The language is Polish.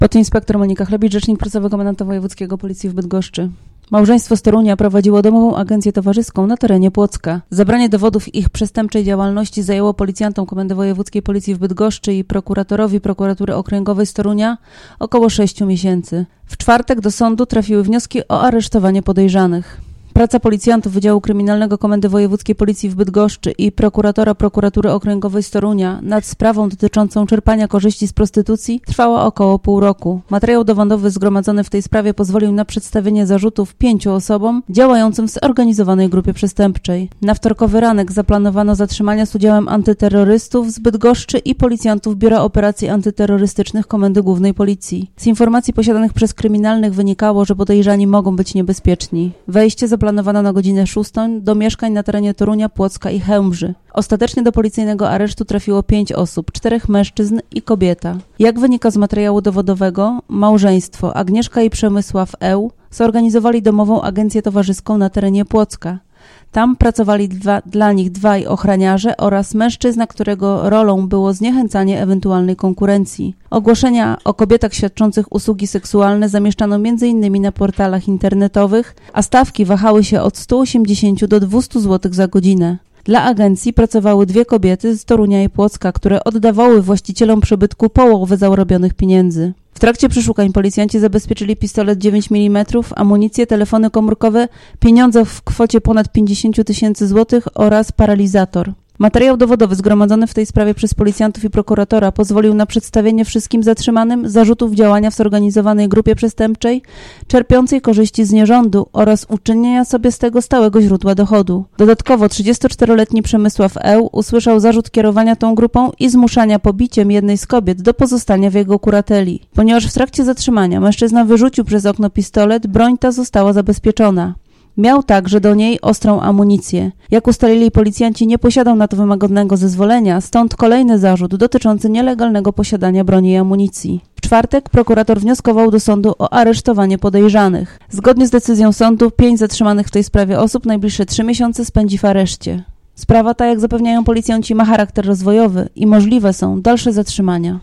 Podinspektor Monika Chlebicz, rzecznik prasowy komendanta wojewódzkiego Policji w Bydgoszczy. Małżeństwo z Torunia prowadziło domową agencję towarzyską na terenie Płocka. Zabranie dowodów ich przestępczej działalności zajęło policjantom Komendy Wojewódzkiej Policji w Bydgoszczy i prokuratorowi Prokuratury Okręgowej z Torunia około 6 miesięcy. W czwartek do sądu trafiły wnioski o aresztowanie podejrzanych. Praca policjantów Wydziału Kryminalnego Komendy Wojewódzkiej Policji w Bydgoszczy i prokuratora Prokuratury Okręgowej z Torunia nad sprawą dotyczącą czerpania korzyści z prostytucji trwała około pół roku. Materiał dowodowy zgromadzony w tej sprawie pozwolił na przedstawienie zarzutów 5 osobom działającym w zorganizowanej grupie przestępczej. Na wtorkowy ranek zaplanowano zatrzymania z udziałem antyterrorystów z Bydgoszczy i policjantów Biura Operacji Antyterrorystycznych Komendy Głównej Policji. Z informacji posiadanych przez kryminalnych wynikało, że podejrzani mogą być niebezpieczni. Wejście zaplanowano na godzinę 6 do mieszkań na terenie Torunia, Płocka i Chełmży. Ostatecznie do policyjnego aresztu trafiło 5 osób, 4 mężczyzn i kobieta. Jak wynika z materiału dowodowego, małżeństwo Agnieszka i Przemysław Eł zorganizowali domową agencję towarzyską na terenie Płocka. Tam pracowali dla nich 2 ochraniarze oraz mężczyzna, którego rolą było zniechęcanie ewentualnej konkurencji. Ogłoszenia o kobietach świadczących usługi seksualne zamieszczano m.in. na portalach internetowych, a stawki wahały się od 180 do 200 zł za godzinę. Dla agencji pracowały 2 kobiety z Torunia i Płocka, które oddawały właścicielom przybytku połowę zarobionych pieniędzy. W trakcie przeszukań policjanci zabezpieczyli pistolet 9 mm, amunicję, telefony komórkowe, pieniądze w kwocie ponad 50 000 złotych oraz paralizator. Materiał dowodowy zgromadzony w tej sprawie przez policjantów i prokuratora pozwolił na przedstawienie wszystkim zatrzymanym zarzutów działania w zorganizowanej grupie przestępczej, czerpiącej korzyści z nierządu oraz uczynienia sobie z tego stałego źródła dochodu. Dodatkowo 34-letni Przemysław Eł usłyszał zarzut kierowania tą grupą i zmuszania pobiciem jednej z kobiet do pozostania w jego kurateli. Ponieważ w trakcie zatrzymania mężczyzna wyrzucił przez okno pistolet, broń ta została zabezpieczona. Miał także do niej ostrą amunicję. Jak ustalili policjanci, nie posiadał na to wymaganego zezwolenia, stąd kolejny zarzut dotyczący nielegalnego posiadania broni i amunicji. W czwartek prokurator wnioskował do sądu o aresztowanie podejrzanych. Zgodnie z decyzją sądu 5 zatrzymanych w tej sprawie osób najbliższe 3 miesiące spędzi w areszcie. Sprawa ta, jak zapewniają policjanci, ma charakter rozwojowy i możliwe są dalsze zatrzymania.